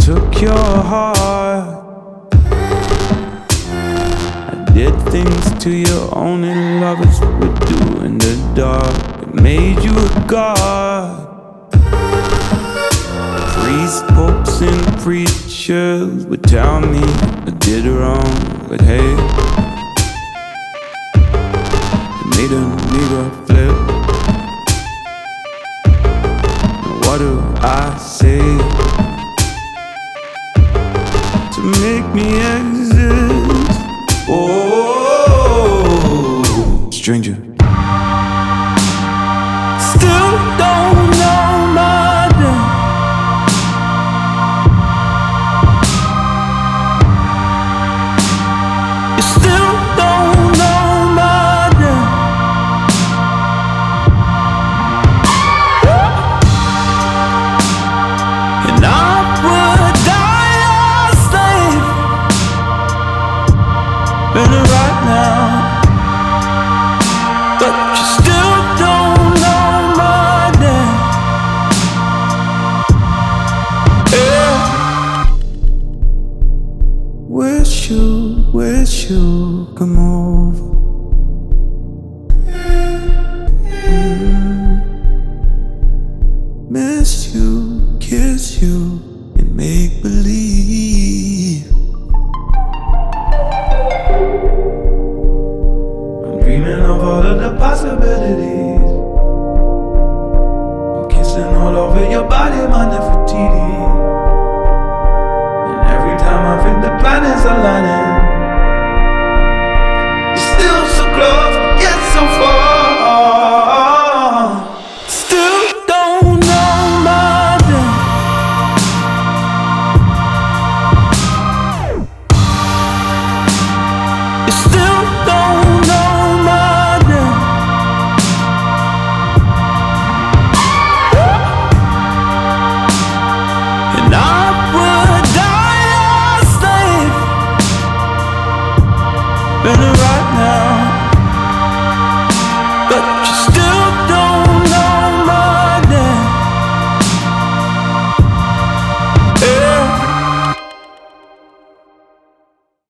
took your heart. I did things to you only lovers would do in the dark. It made you a god. Priests, popes, and preachers would tell me I did wrong, but hey, it made a nigga flip. What do I say to make me exist? Oh, stranger. Still don't know my name. You still don't know my name. And I would die a slave right now, but you still don't know my name. Yeah. Wish you come over. Miss you, kiss you, and make believe.